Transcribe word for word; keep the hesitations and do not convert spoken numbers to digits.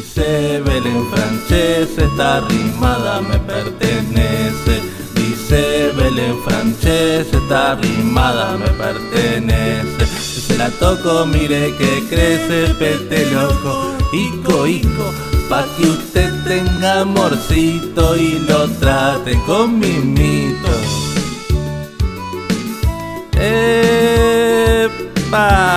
Dice Belén Francese, esta rimada me pertenece. Dice Belén Francese, esta rimada me pertenece. Se la toco, mire que crece, pete loco, ico, ico, pa' que usted tenga amorcito y lo trate con mimito. ¡Epa!